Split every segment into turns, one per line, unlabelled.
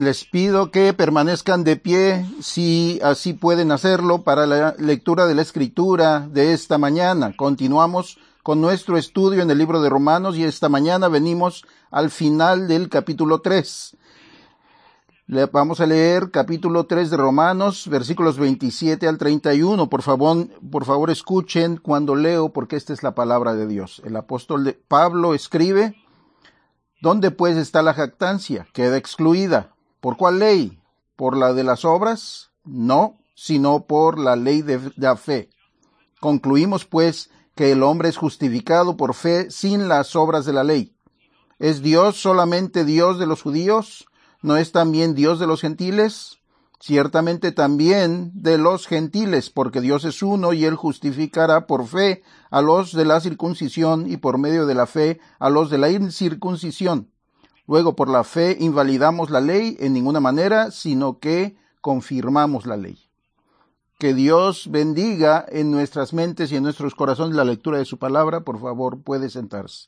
Les pido que permanezcan de pie, si así pueden hacerlo, para la lectura de la Escritura de esta mañana. Continuamos con nuestro estudio en el libro de Romanos y esta mañana venimos al final del capítulo 3. Vamos a leer capítulo 3 de Romanos, versículos 27 al 31. Por favor escuchen cuando leo, porque esta es la palabra de Dios. El apóstol Pablo escribe: ¿Dónde pues está la jactancia? Queda excluida. ¿Por cuál ley? ¿Por la de las obras? No, sino por la ley de la fe. Concluimos pues que el hombre es justificado por fe sin las obras de la ley. ¿Es Dios solamente Dios de los judíos? ¿No es también Dios de los gentiles? Ciertamente también de los gentiles, porque Dios es uno y Él justificará por fe a los de la circuncisión y por medio de la fe a los de la incircuncisión. Luego, por la fe invalidamos la ley en ninguna manera, sino que confirmamos la ley. Que Dios bendiga en nuestras mentes y en nuestros corazones la lectura de su palabra. Por favor, puede sentarse.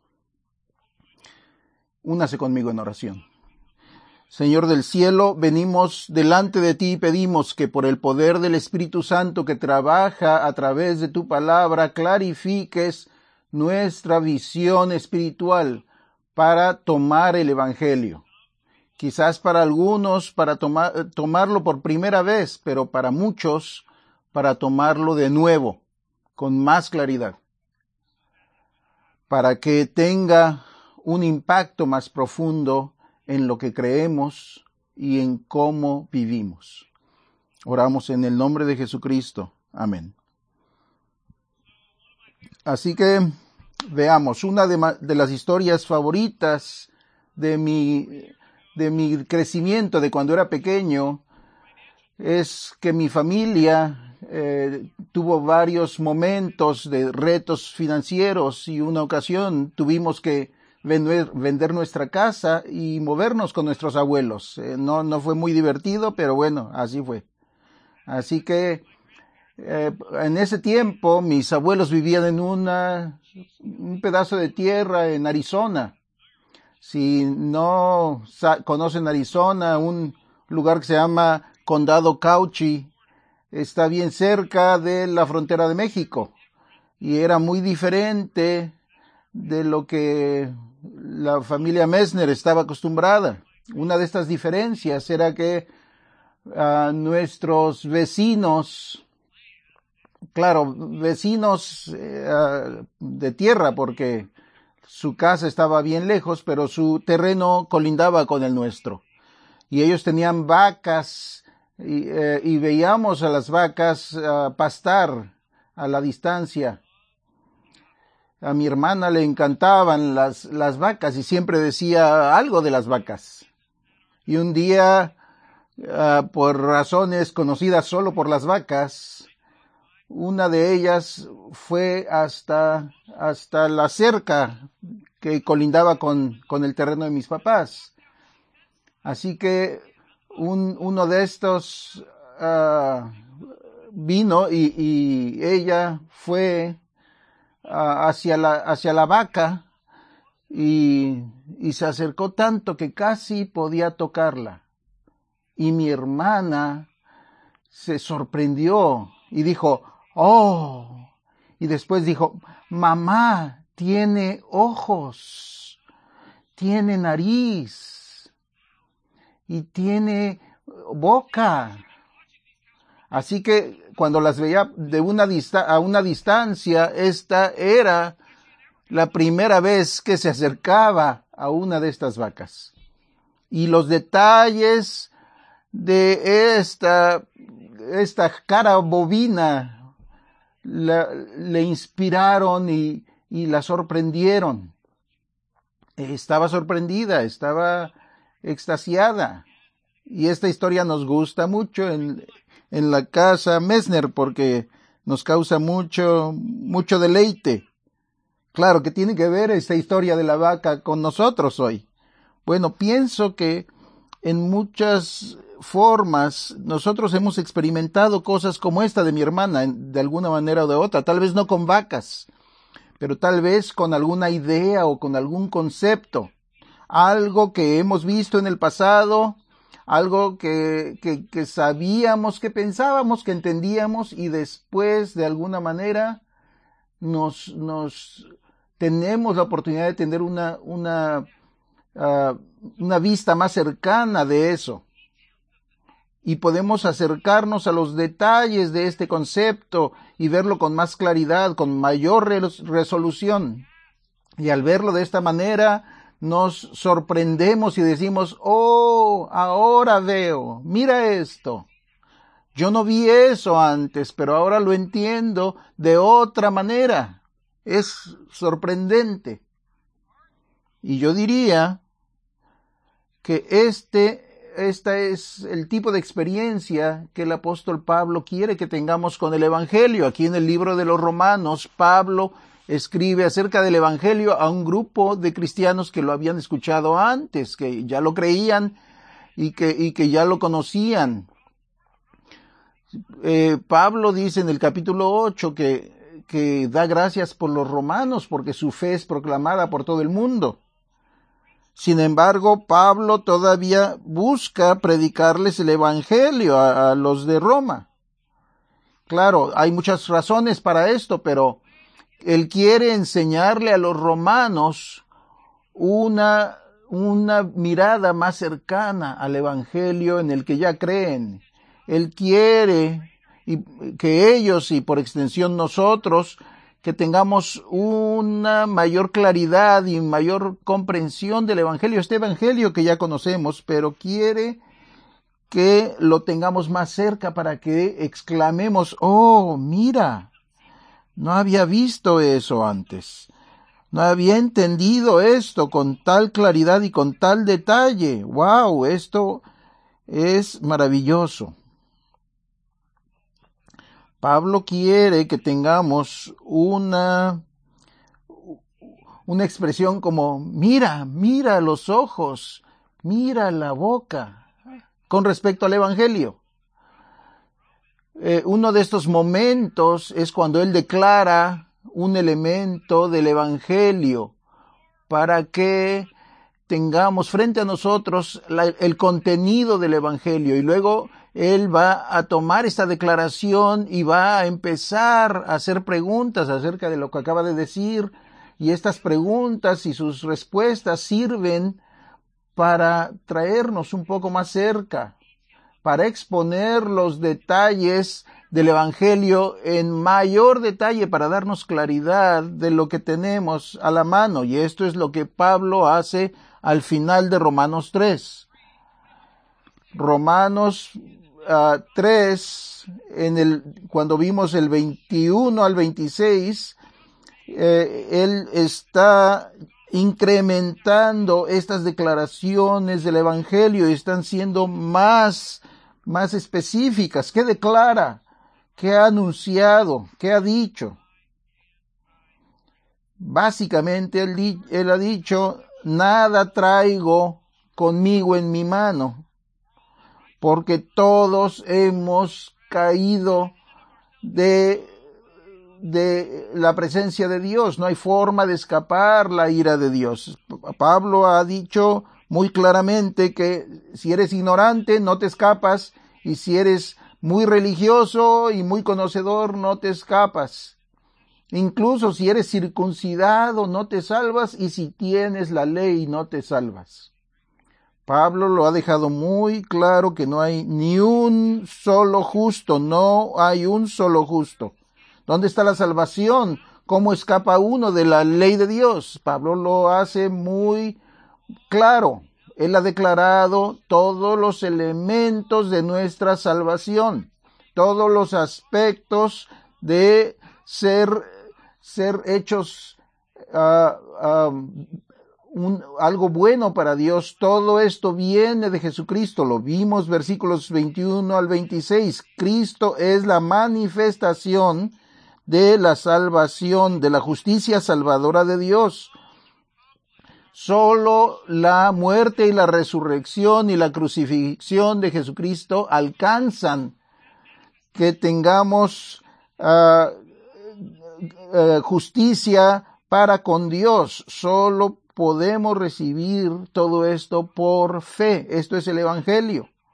Únase conmigo en oración. Señor del cielo, venimos delante de ti y pedimos que por el poder del Espíritu Santo que trabaja a través de tu palabra, clarifiques nuestra visión espiritual para tomar el Evangelio. Quizás para algunos para tomarlo por primera vez, pero para muchos para tomarlo de nuevo, con más claridad, para que tenga un impacto más profundo en lo que creemos y en cómo vivimos. Oramos en el nombre de Jesucristo. Amén. Así que veamos, una de las historias favoritas de mi crecimiento, de cuando era pequeño, es que mi familia tuvo varios momentos de retos financieros y una ocasión tuvimos que vender nuestra casa y movernos con nuestros abuelos. No fue muy divertido, pero bueno, así fue. Así que en ese tiempo mis abuelos vivían en un pedazo de tierra en Arizona. Si no conocen Arizona, un lugar que se llama Condado Cauchy, está bien cerca de la frontera de México. Y era muy diferente de lo que la familia Messner estaba acostumbrada. Una de estas diferencias era que nuestros vecinos, claro, vecinos de tierra, porque su casa estaba bien lejos, pero su terreno colindaba con el nuestro. Y ellos tenían vacas y veíamos a las vacas pastar a la distancia. A mi hermana le encantaban las vacas y siempre decía algo de las vacas. Y un día, por razones conocidas solo por las vacas, una de ellas fue hasta la cerca que colindaba con el terreno de mis papás. Así que uno de estos vino y ella fue hacia la vaca y se acercó tanto que casi podía tocarla. Y mi hermana se sorprendió y dijo: ¡oh! Y después dijo: mamá, tiene ojos, tiene nariz y tiene boca. Así que cuando las veía a una distancia, esta era la primera vez que se acercaba a una de estas vacas. Y los detalles de esta cara bovina le inspiraron y la sorprendieron. Estaba sorprendida, estaba extasiada. Y esta historia nos gusta mucho en la casa Messner porque nos causa mucho deleite. Claro que tiene que ver esta historia de la vaca con nosotros hoy. Bueno, pienso que en muchas formas nosotros hemos experimentado cosas como esta de mi hermana, de alguna manera o de otra, tal vez no con vacas, pero tal vez con alguna idea o con algún concepto, algo que hemos visto en el pasado algo que sabíamos, que pensábamos, que entendíamos, y después de alguna manera tenemos la oportunidad de tener una vista más cercana de eso. Y podemos acercarnos a los detalles de este concepto y verlo con más claridad, con mayor resolución. Y al verlo de esta manera, nos sorprendemos y decimos, oh, ahora veo, mira esto. Yo no vi eso antes, pero ahora lo entiendo de otra manera. Es sorprendente. Y yo diría que esta es el tipo de experiencia que el apóstol Pablo quiere que tengamos con el Evangelio. Aquí en el libro de los Romanos, Pablo escribe acerca del Evangelio a un grupo de cristianos que lo habían escuchado antes, que ya lo creían y que ya lo conocían. Pablo dice en el capítulo 8 que da gracias por los romanos porque su fe es proclamada por todo el mundo. Sin embargo, Pablo todavía busca predicarles el Evangelio a los de Roma. Claro, hay muchas razones para esto, pero él quiere enseñarle a los romanos una mirada más cercana al Evangelio en el que ya creen. Él quiere que ellos, y por extensión nosotros, que tengamos una mayor claridad y mayor comprensión del Evangelio, este Evangelio que ya conocemos, pero quiere que lo tengamos más cerca para que exclamemos, oh, mira, no había visto eso antes, no había entendido esto con tal claridad y con tal detalle, wow, esto es maravilloso. Pablo quiere que tengamos una expresión como, mira los ojos, mira la boca, con respecto al Evangelio. Uno de estos momentos es cuando él declara un elemento del Evangelio para que tengamos frente a nosotros el contenido del Evangelio, y luego él va a tomar esta declaración y va a empezar a hacer preguntas acerca de lo que acaba de decir, y estas preguntas y sus respuestas sirven para traernos un poco más cerca, para exponer los detalles del Evangelio en mayor detalle, para darnos claridad de lo que tenemos a la mano. Y esto es lo que Pablo hace al final de Romanos 3. Romanos 3, cuando vimos el 21 al 26, él está incrementando estas declaraciones del Evangelio y están siendo más específicas. ¿Qué declara? ¿Qué ha anunciado? ¿Qué ha dicho? Básicamente él ha dicho, nada traigo conmigo en mi mano, porque todos hemos caído de la presencia de Dios. No hay forma de escapar la ira de Dios. Pablo ha dicho muy claramente que si eres ignorante no te escapas, y si eres muy religioso y muy conocedor no te escapas. Incluso si eres circuncidado no te salvas, y si tienes la ley no te salvas. Pablo lo ha dejado muy claro que no hay ni un solo justo, no hay un solo justo. ¿Dónde está la salvación? ¿Cómo escapa uno de la ley de Dios? Pablo lo hace muy claro. Él ha declarado todos los elementos de nuestra salvación, todos los aspectos de ser hechos algo bueno para Dios. Todo esto viene de Jesucristo. Lo vimos versículos 21 al 26. Cristo es la manifestación de la salvación, de la justicia salvadora de Dios. Solo la muerte y la resurrección y la crucifixión de Jesucristo alcanzan que tengamos justicia para con Dios. Solo podemos recibir todo esto por fe. Esto es el Evangelio.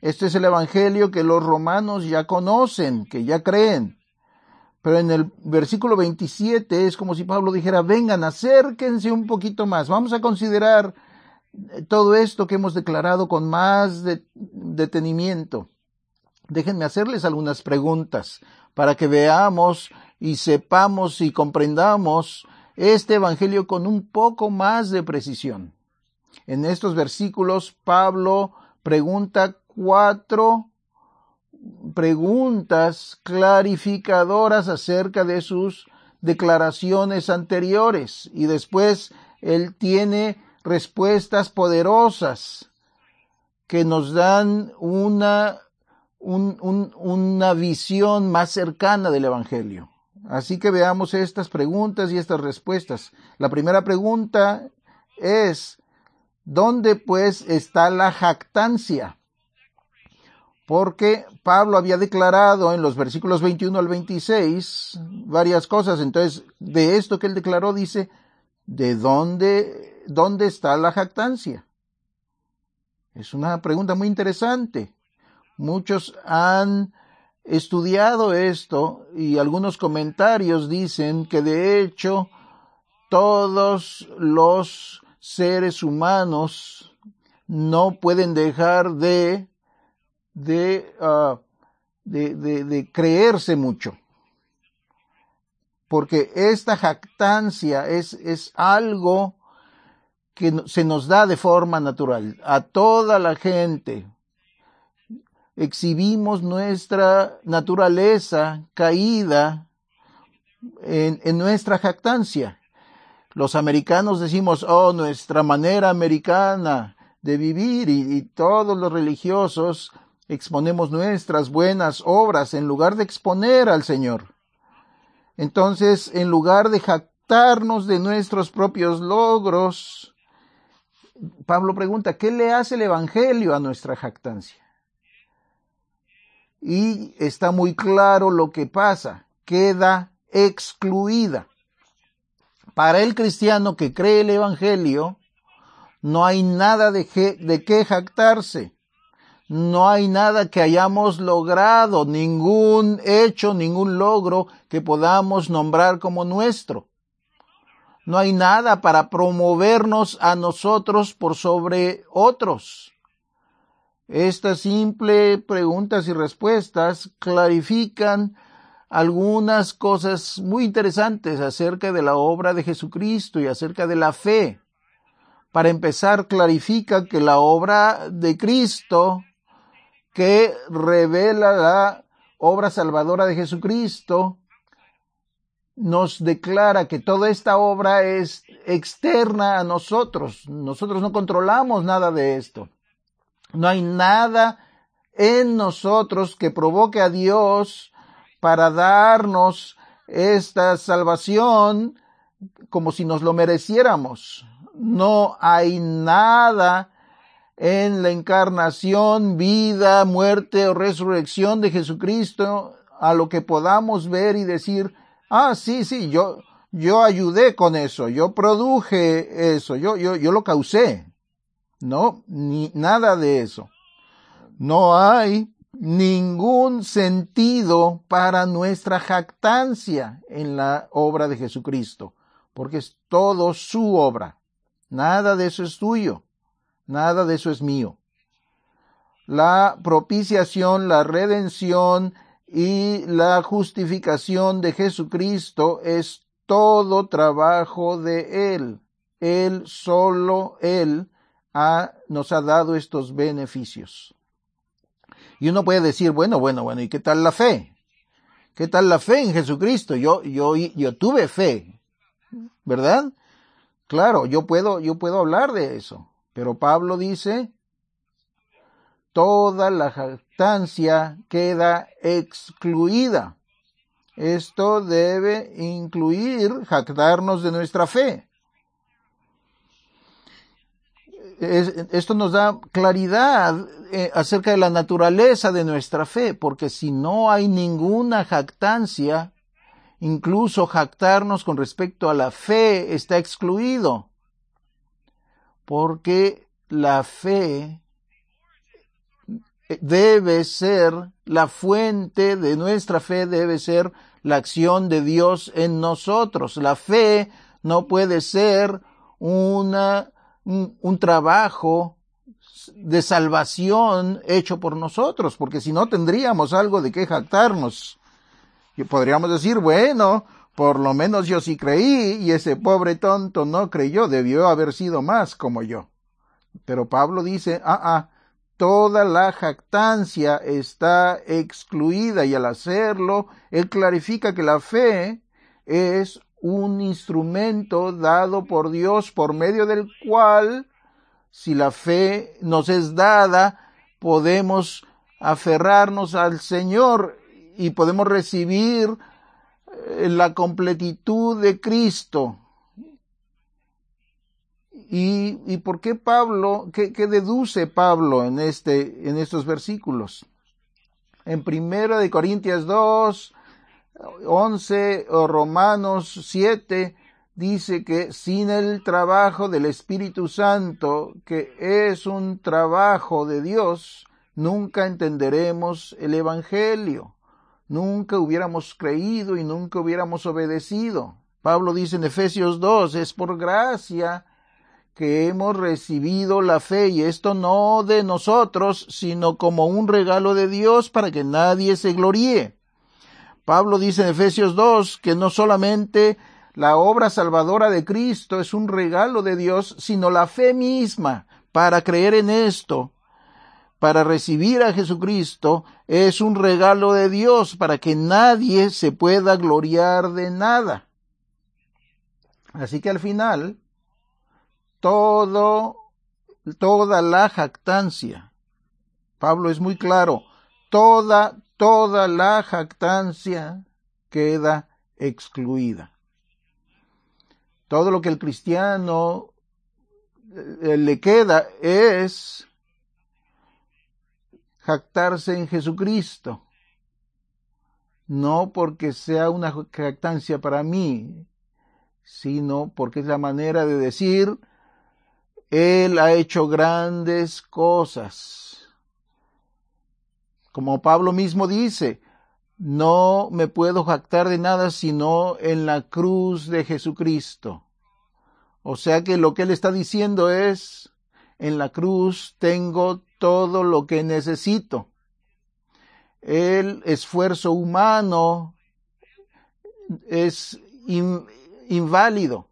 Este es el evangelio que los romanos ya conocen, que ya creen. Pero en el versículo 27 es como si Pablo dijera, vengan, acérquense un poquito más. Vamos a considerar todo esto que hemos declarado con más detenimiento. Déjenme hacerles algunas preguntas para que veamos y sepamos y comprendamos este evangelio con un poco más de precisión. En estos versículos, Pablo pregunta 4 preguntas clarificadoras acerca de sus declaraciones anteriores, y después él tiene respuestas poderosas que nos dan una visión más cercana del evangelio. Así que veamos estas preguntas y estas respuestas. La primera pregunta es, ¿dónde pues está la jactancia? Porque Pablo había declarado en los versículos 21 al 26 varias cosas. Entonces, de esto que él declaró dice, ¿de dónde está la jactancia? Es una pregunta muy interesante. Muchos han estudiado esto y algunos comentarios dicen que de hecho todos los seres humanos no pueden dejar de creerse mucho, porque esta jactancia es algo que se nos da de forma natural. A toda la gente exhibimos nuestra naturaleza caída en nuestra jactancia. Los americanos decimos, nuestra manera americana de vivir, y todos los religiosos exponemos nuestras buenas obras en lugar de exponer al Señor. Entonces, en lugar de jactarnos de nuestros propios logros, Pablo pregunta, ¿qué le hace el evangelio a nuestra jactancia? Y está muy claro lo que pasa, queda excluida. Para el cristiano que cree el evangelio, no hay nada de qué jactarse. No hay nada que hayamos logrado, ningún hecho, ningún logro que podamos nombrar como nuestro. No hay nada para promovernos a nosotros por sobre otros. Estas simples preguntas y respuestas clarifican algunas cosas muy interesantes acerca de la obra de Jesucristo y acerca de la fe. Para empezar, clarifica que la obra de Cristo, que revela la obra salvadora de Jesucristo, nos declara que toda esta obra es externa a nosotros. Nosotros no controlamos nada de esto. No hay nada en nosotros que provoque a Dios para darnos esta salvación como si nos lo mereciéramos. No hay nada en la encarnación, vida, muerte o resurrección de Jesucristo a lo que podamos ver y decir, sí, yo ayudé con eso, yo produje eso, yo lo causé. No, ni nada de eso. No hay ningún sentido para nuestra jactancia en la obra de Jesucristo, porque es todo su obra. Nada de eso es tuyo. Nada de eso es mío. La propiciación, la redención y la justificación de Jesucristo es todo trabajo de Él. Él, solo Él, nos ha dado estos beneficios. Y uno puede decir, bueno, ¿y qué tal la fe? ¿Qué tal la fe en Jesucristo? Yo tuve fe, ¿verdad? Claro, yo puedo hablar de eso. Pero Pablo dice, toda la jactancia queda excluida. Esto debe incluir jactarnos de nuestra fe. Esto nos da claridad acerca de la naturaleza de nuestra fe, porque si no hay ninguna jactancia, incluso jactarnos con respecto a la fe está excluido. Porque la fe debe ser, la fuente de nuestra fe debe ser la acción de Dios en nosotros. La fe no puede ser un trabajo de salvación hecho por nosotros, porque si no tendríamos algo de qué jactarnos. Y podríamos decir, bueno, por lo menos yo sí creí y ese pobre tonto no creyó, debió haber sido más como yo. Pero Pablo dice, toda la jactancia está excluida, y al hacerlo, él clarifica que la fe es un instrumento dado por Dios por medio del cual, si la fe nos es dada, podemos aferrarnos al Señor y podemos recibir la completitud de Cristo. ¿Y por qué Pablo, qué deduce Pablo en estos versículos? En 1 Corintios 2, 11 o Romanos 7 dice que sin el trabajo del Espíritu Santo, que es un trabajo de Dios, nunca entenderemos el Evangelio. Nunca hubiéramos creído y nunca hubiéramos obedecido. Pablo dice en Efesios 2, es por gracia que hemos recibido la fe, y esto no de nosotros, sino como un regalo de Dios para que nadie se gloríe. Pablo dice en Efesios 2 que no solamente la obra salvadora de Cristo es un regalo de Dios, sino la fe misma para creer en esto, para recibir a Jesucristo, es un regalo de Dios para que nadie se pueda gloriar de nada. Así que al final, toda la jactancia, Pablo es muy claro, toda la jactancia queda excluida. Todo lo que el cristiano le queda es jactarse en Jesucristo, no porque sea una jactancia para mí, sino porque es la manera de decir, Él ha hecho grandes cosas. Como Pablo mismo dice, no me puedo jactar de nada sino en la cruz de Jesucristo. O sea que lo que él está diciendo es, en la cruz tengo todo lo que necesito. El esfuerzo humano es inválido.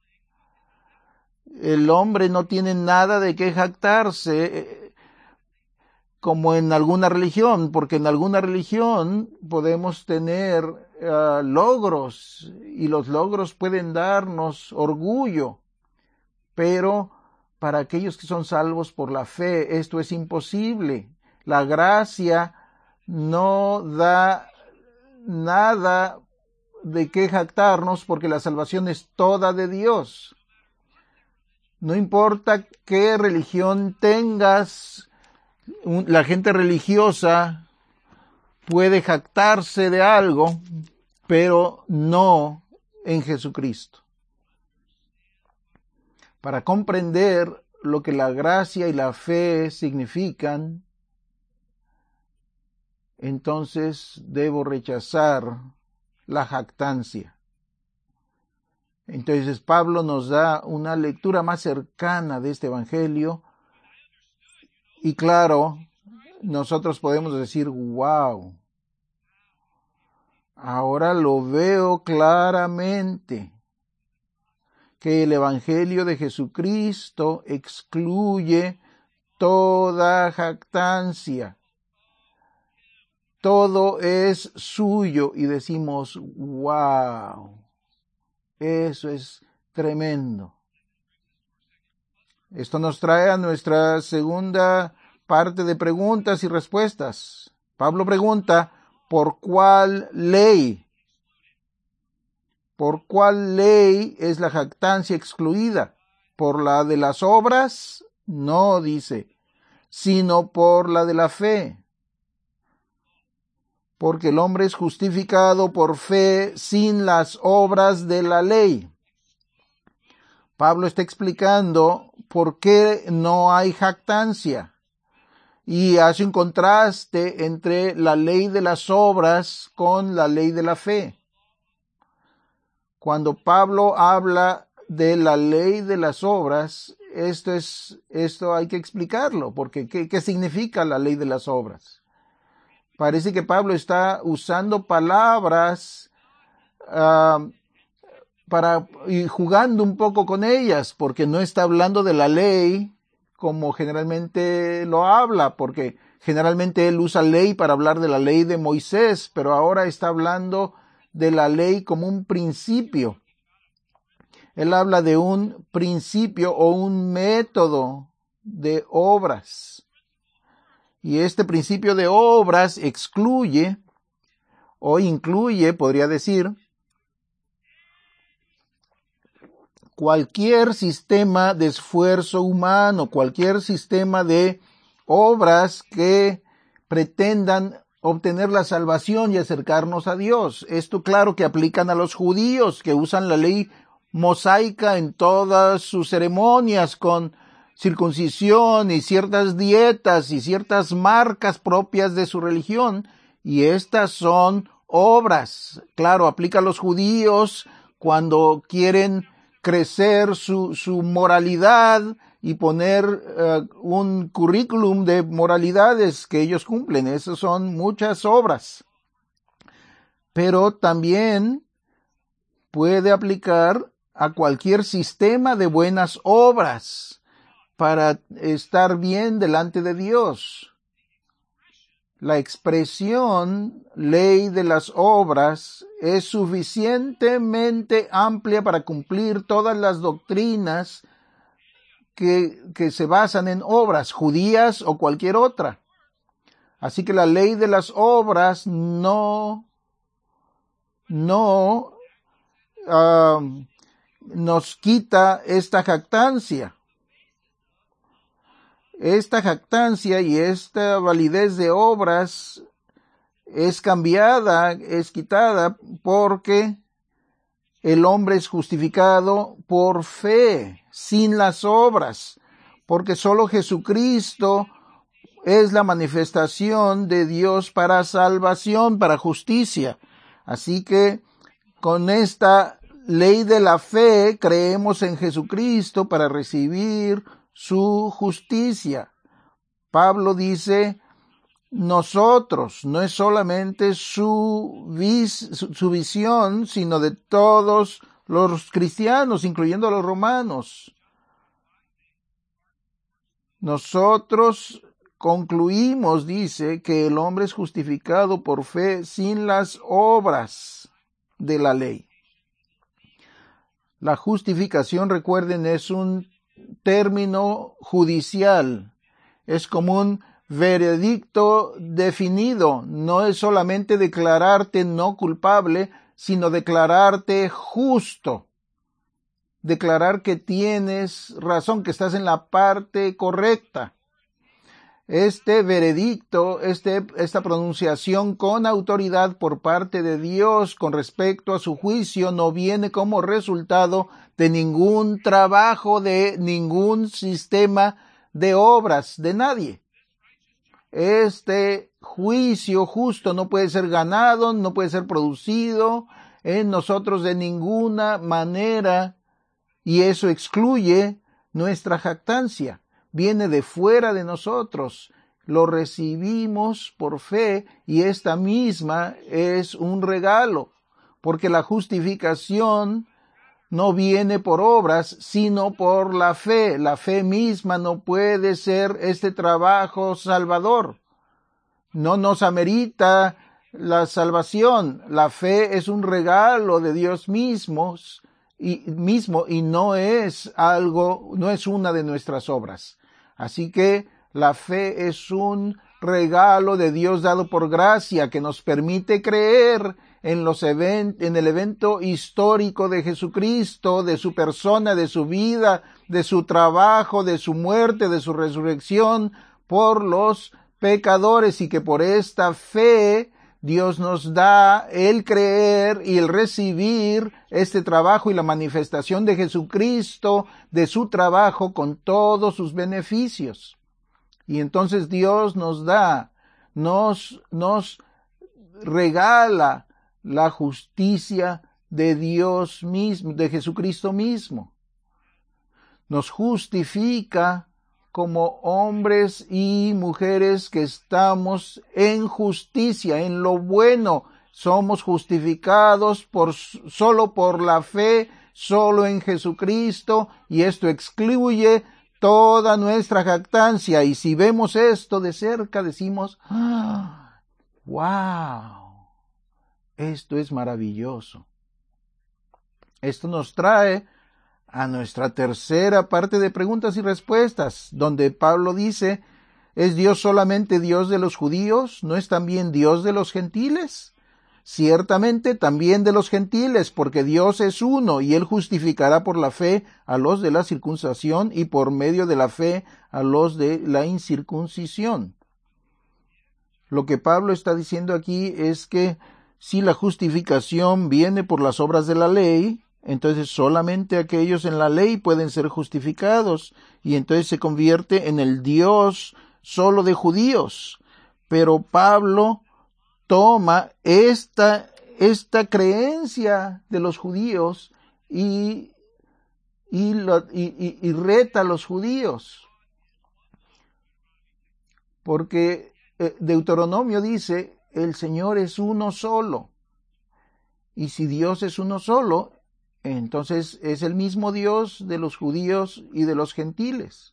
El hombre no tiene nada de qué jactarse, como en alguna religión, porque en alguna religión podemos tener logros, y los logros pueden darnos orgullo, pero para aquellos que son salvos por la fe, esto es imposible. La gracia no da nada de qué jactarnos, porque la salvación es toda de Dios. No importa qué religión tengas, la gente religiosa puede jactarse de algo, pero no en Jesucristo. Para comprender lo que la gracia y la fe significan, entonces debo rechazar la jactancia. Entonces Pablo nos da una lectura más cercana de este evangelio, y claro, nosotros podemos decir, wow, ahora lo veo claramente, que el evangelio de Jesucristo excluye toda jactancia. Todo es suyo, y decimos, wow, eso es tremendo. Esto nos trae a nuestra segunda parte de preguntas y respuestas. Pablo pregunta, ¿por cuál ley? ¿Por cuál ley es la jactancia excluida? ¿Por la de las obras? No, dice, sino por la de la fe. Porque el hombre es justificado por fe sin las obras de la ley. Pablo está explicando por qué no hay jactancia. y hace un contraste entre la ley de las obras con la ley de la fe. Cuando Pablo habla de la ley de las obras, esto hay que explicarlo, porque ¿qué significa la ley de las obras? Parece que Pablo está usando palabras y jugando un poco con ellas, porque no está hablando de la ley como generalmente lo habla, porque generalmente él usa ley para hablar de la ley de Moisés, pero ahora está hablando de la ley como un principio. Él habla de un principio o un método de obras. Y este principio de obras excluye o incluye, podría decir, cualquier sistema de esfuerzo humano, cualquier sistema de obras que pretendan obtener la salvación y acercarnos a Dios. Esto claro que aplican a los judíos que usan la ley mosaica en todas sus ceremonias con circuncisión y ciertas dietas y ciertas marcas propias de su religión, y estas son obras. Claro, aplica a los judíos cuando quieren crecer su moralidad y poner un currículum de moralidades que ellos cumplen. Esas son muchas obras. Pero también puede aplicar a cualquier sistema de buenas obras para estar bien delante de Dios. La expresión ley de las obras es suficientemente amplia para cumplir todas las doctrinas que se basan en obras, judías o cualquier otra. Así que la ley de las obras no nos quita esta jactancia. Esta jactancia y esta validez de obras es cambiada, es quitada porque el hombre es justificado por fe, sin las obras, porque solo Jesucristo es la manifestación de Dios para salvación, para justicia. Así que con esta ley de la fe creemos en Jesucristo para recibir su justicia. Pablo dice, nosotros, no es solamente su visión, sino de todos los cristianos, incluyendo a los romanos. Nosotros concluimos, dice, que el hombre es justificado por fe sin las obras de la ley. La justificación, recuerden, es un término judicial, es como un veredicto definido, no es solamente declararte no culpable, sino declararte justo, declarar que tienes razón, que estás en la parte correcta. Este veredicto, esta pronunciación con autoridad por parte de Dios con respecto a su juicio no viene como resultado de ningún trabajo, de ningún sistema de obras, de nadie. Este juicio justo no puede ser ganado, no puede ser producido en nosotros de ninguna manera, y eso excluye nuestra jactancia. Viene de fuera de nosotros, lo recibimos por fe y esta misma es un regalo, porque la justificación no viene por obras, sino por la fe. La fe misma no puede ser este trabajo salvador. No nos amerita la salvación. La fe es un regalo de Dios mismo y no es algo, no es una de nuestras obras. Así que la fe es un regalo de Dios dado por gracia que nos permite creer en el evento histórico de Jesucristo, de su persona, de su vida, de su trabajo, de su muerte, de su resurrección por los pecadores, y que por esta fe Dios nos da el creer y el recibir este trabajo y la manifestación de Jesucristo, de su trabajo con todos sus beneficios. Y entonces Dios nos regala la justicia de Dios mismo, de Jesucristo mismo. Nos justifica como hombres y mujeres que estamos en justicia, en lo bueno. Somos justificados solo por la fe, solo en Jesucristo, y esto excluye toda nuestra jactancia. Y si vemos esto de cerca, decimos, ¡wow! Esto es maravilloso. Esto nos trae a nuestra tercera parte de preguntas y respuestas, donde Pablo dice, ¿es Dios solamente Dios de los judíos? ¿No es también Dios de los gentiles? Ciertamente también de los gentiles, porque Dios es uno, y Él justificará por la fe a los de la circuncisión y por medio de la fe a los de la incircuncisión. Lo que Pablo está diciendo aquí es que si la justificación viene por las obras de la ley, entonces solamente aquellos en la ley pueden ser justificados, y entonces se convierte en el Dios solo de judíos. Pero Pablo toma esta creencia de los judíos y reta a los judíos. Porque Deuteronomio dice, el Señor es uno solo. Y si Dios es uno solo, entonces es el mismo Dios de los judíos y de los gentiles.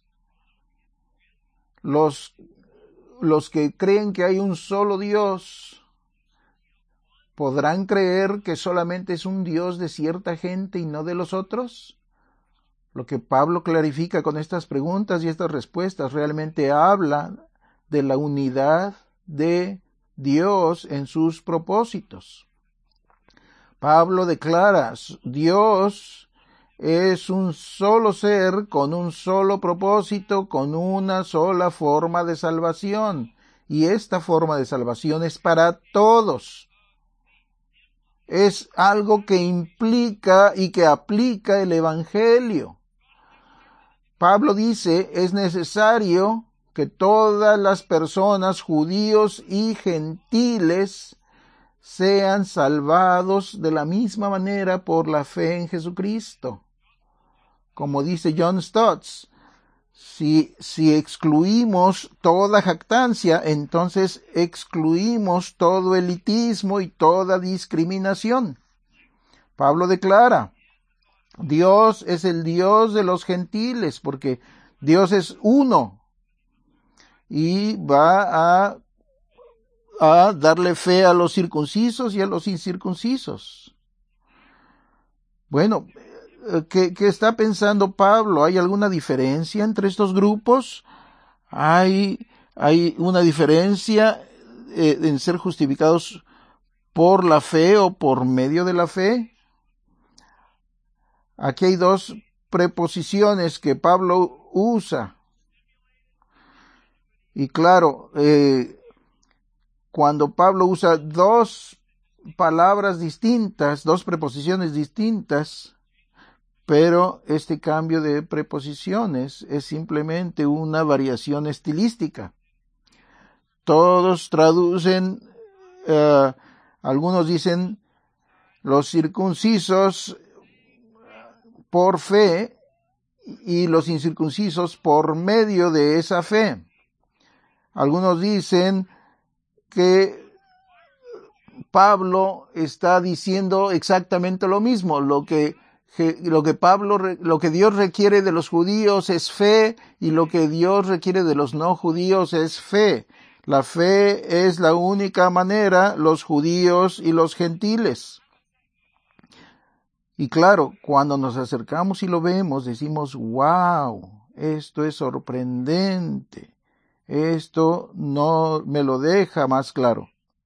Los que creen que hay un solo Dios ¿podrán creer que solamente es un Dios de cierta gente y no de los otros? Lo que Pablo clarifica con estas preguntas y estas respuestas realmente habla de la unidad de Dios en sus propósitos. Pablo declara, Dios es un solo ser con un solo propósito, con una sola forma de salvación. Y esta forma de salvación es para todos. Es algo que implica y que aplica el Evangelio. Pablo dice, es necesario que todas las personas, judíos y gentiles, sean salvados de la misma manera por la fe en Jesucristo. Como dice John Stott, si excluimos toda jactancia, entonces excluimos todo elitismo y toda discriminación. Pablo declara, Dios es el Dios de los gentiles, porque Dios es uno y va a darle fe a los circuncisos y a los incircuncisos. Bueno, ¿qué está pensando Pablo? ¿Hay alguna diferencia entre estos grupos? ¿Hay una diferencia en ser justificados por la fe o por medio de la fe? Aquí hay dos preposiciones que Pablo usa. Y claro, cuando Pablo usa dos palabras distintas, dos preposiciones distintas, pero este cambio de preposiciones es simplemente una variación estilística. Todos traducen, algunos dicen los circuncisos por fe y los incircuncisos por medio de esa fe. Algunos dicen que Pablo está diciendo exactamente lo mismo. Lo que Dios requiere de los judíos es fe, y lo que Dios requiere de los no judíos es fe. La fe es la única manera, los judíos y los gentiles. Y claro, cuando nos acercamos y lo vemos, decimos, wow, esto es sorprendente. Esto no me lo deja más claro.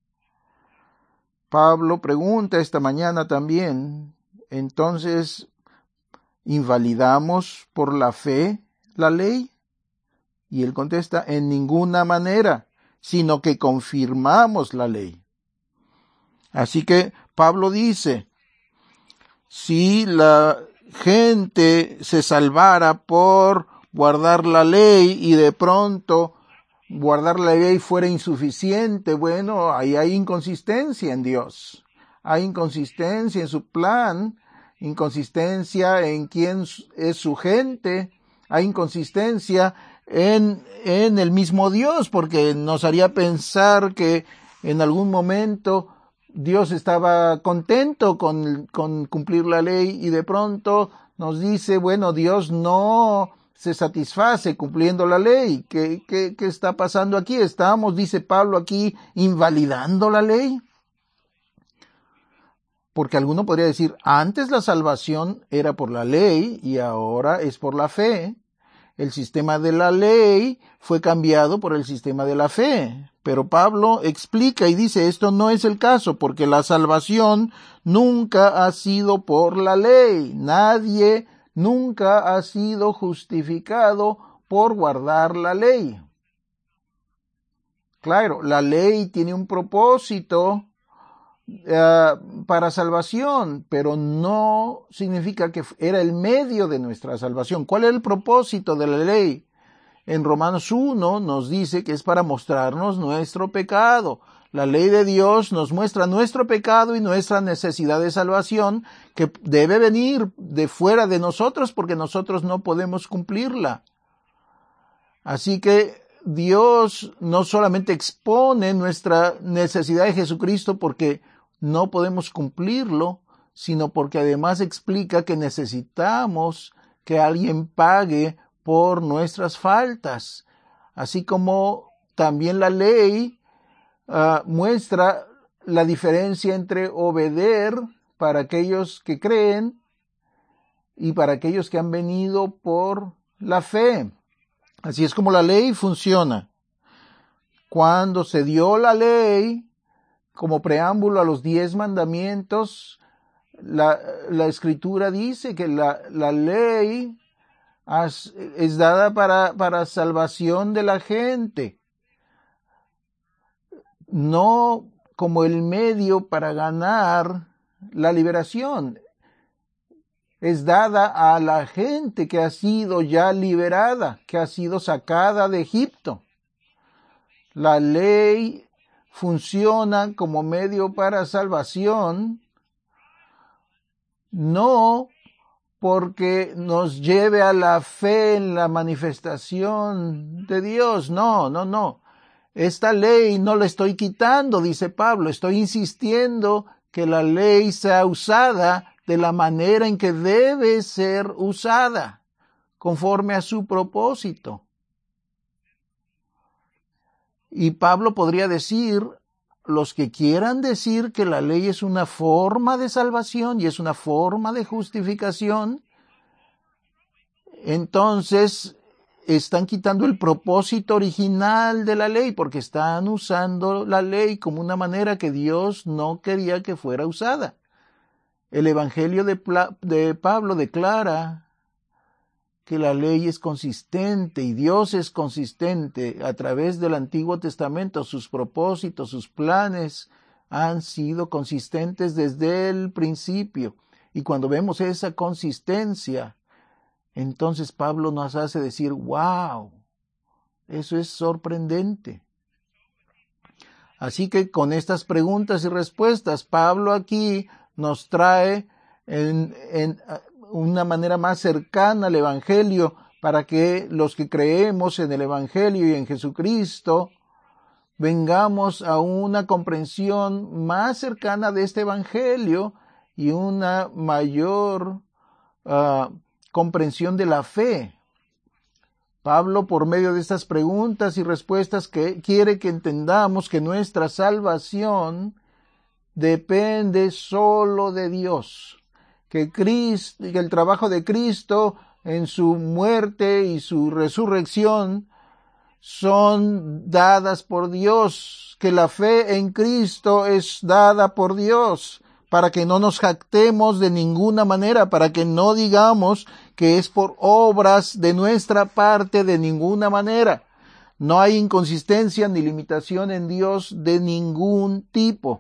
Pablo pregunta esta mañana también, entonces, ¿invalidamos por la fe la ley? Y él contesta, en ninguna manera, sino que confirmamos la ley. Así que Pablo dice, si la gente se salvara por guardar la ley y de pronto guardar la ley fuera insuficiente, bueno, ahí hay inconsistencia en Dios. Hay inconsistencia en su plan, inconsistencia en quién es su gente, hay inconsistencia en el mismo Dios, porque nos haría pensar que en algún momento Dios estaba contento con cumplir la ley y de pronto nos dice, bueno, Dios no se satisface cumpliendo la ley. ¿Qué está pasando aquí? Estamos, dice Pablo aquí, invalidando la ley. Porque alguno podría decir, antes la salvación era por la ley y ahora es por la fe. El sistema de la ley fue cambiado por el sistema de la fe. Pero Pablo explica y dice, esto no es el caso, porque la salvación nunca ha sido por la ley. Nadie nunca ha sido justificado por guardar la ley. Claro, la ley tiene un propósito para salvación, pero no significa que era el medio de nuestra salvación. ¿Cuál es el propósito de la ley? En Romanos 1 nos dice que es para mostrarnos nuestro pecado. La ley de Dios nos muestra nuestro pecado y nuestra necesidad de salvación, que debe venir de fuera de nosotros porque nosotros no podemos cumplirla. Así que Dios no solamente expone nuestra necesidad de Jesucristo porque no podemos cumplirlo, sino porque además explica que necesitamos que alguien pague por nuestras faltas. Así como también la ley muestra la diferencia entre obedecer para aquellos que creen y para aquellos que han venido por la fe. Así es como la ley funciona. Cuando se dio la ley como preámbulo a los 10 mandamientos, la Escritura dice que la ley es dada para salvación de la gente, no como el medio para ganar la liberación. Es dada a la gente que ha sido ya liberada, que ha sido sacada de Egipto. La ley funciona como medio para salvación, no porque nos lleve a la fe en la manifestación de Dios. No. Esta ley no la estoy quitando, dice Pablo. Estoy insistiendo que la ley sea usada de la manera en que debe ser usada, conforme a su propósito. Y Pablo podría decir, los que quieran decir que la ley es una forma de salvación y es una forma de justificación, entonces están quitando el propósito original de la ley, porque están usando la ley como una manera que Dios no quería que fuera usada. El Evangelio de Pablo declara que la ley es consistente y Dios es consistente a través del Antiguo Testamento. Sus propósitos, sus planes han sido consistentes desde el principio. Y cuando vemos esa consistencia, entonces Pablo nos hace decir, wow, eso es sorprendente. Así que con estas preguntas y respuestas, Pablo aquí nos trae en una manera más cercana al Evangelio para que los que creemos en el Evangelio y en Jesucristo vengamos a una comprensión más cercana de este Evangelio y una mayor comprensión de la fe. Pablo, por medio de estas preguntas y respuestas, quiere que entendamos que nuestra salvación depende solo de Dios, que el trabajo de Cristo en su muerte y su resurrección son dadas por Dios, que la fe en Cristo es dada por Dios, para que no nos jactemos de ninguna manera, para que no digamos que es por obras de nuestra parte de ninguna manera. No hay inconsistencia ni limitación en Dios de ningún tipo.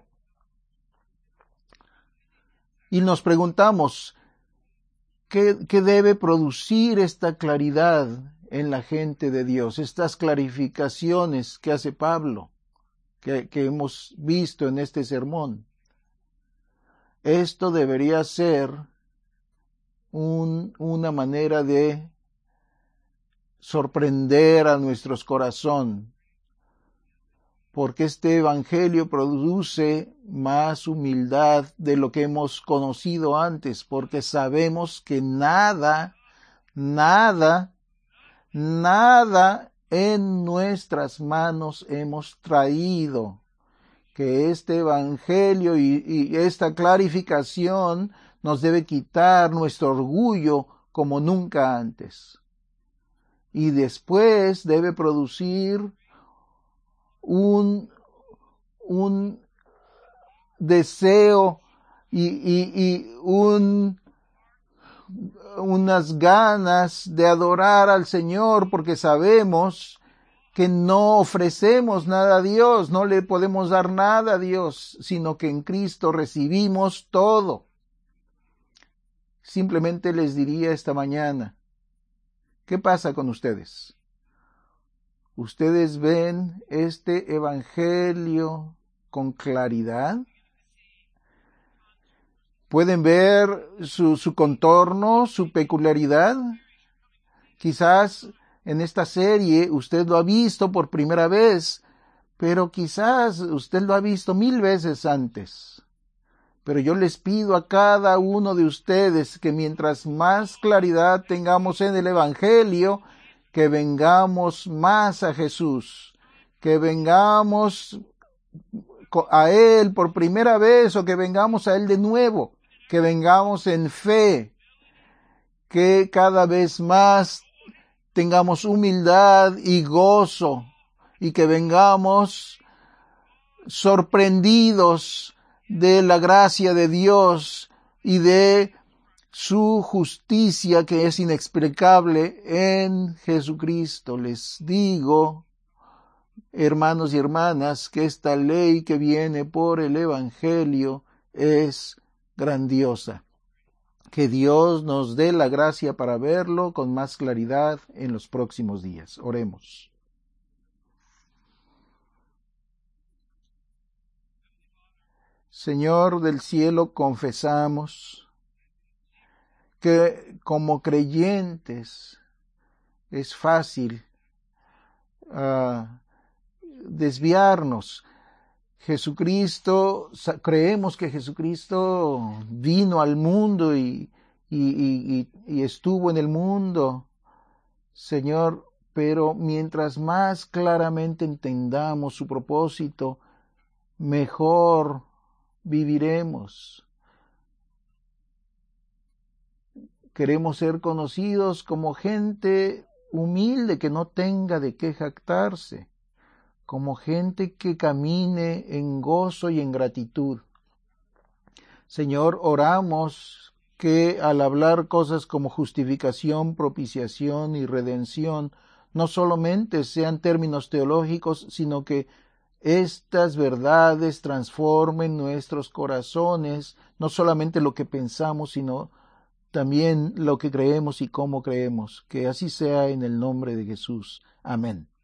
Y nos preguntamos, ¿qué debe producir esta claridad en la gente de Dios. Estas clarificaciones que hace Pablo, que hemos visto en este sermón, esto debería ser una manera de sorprender a nuestros corazones, porque este evangelio produce más humildad de lo que hemos conocido antes, porque sabemos que nada en nuestras manos hemos traído, que este evangelio y esta clarificación nos debe quitar nuestro orgullo como nunca antes. Y después debe producir un deseo y unas ganas de adorar al Señor, porque sabemos que no ofrecemos nada a Dios, no le podemos dar nada a Dios, sino que en Cristo recibimos todo. Simplemente les diría esta mañana, ¿qué pasa con ustedes? ¿Ustedes ven este evangelio con claridad? ¿Pueden ver su contorno, su peculiaridad? Quizás en esta serie usted lo ha visto por primera vez, pero quizás usted lo ha visto 1000 veces antes. Pero yo les pido a cada uno de ustedes que mientras más claridad tengamos en el evangelio, que vengamos más a Jesús, que vengamos a Él por primera vez o que vengamos a Él de nuevo, que vengamos en fe, que cada vez más tengamos humildad y gozo y que vengamos sorprendidos de la gracia de Dios y de su justicia que es inexplicable en Jesucristo. Les digo, hermanos y hermanas, que esta ley que viene por el Evangelio es grandiosa. Que Dios nos dé la gracia para verlo con más claridad en los próximos días. Oremos. Señor del cielo, confesamos que como creyentes es fácil desviarnos. Creemos que Jesucristo vino al mundo y estuvo en el mundo, Señor, pero mientras más claramente entendamos su propósito, mejor viviremos. Queremos ser conocidos como gente humilde que no tenga de qué jactarse, como gente que camine en gozo y en gratitud. Señor, oramos que al hablar cosas como justificación, propiciación y redención, no solamente sean términos teológicos, sino que estas verdades transformen nuestros corazones, no solamente lo que pensamos, sino también lo que creemos y cómo creemos. Que así sea en el nombre de Jesús. Amén.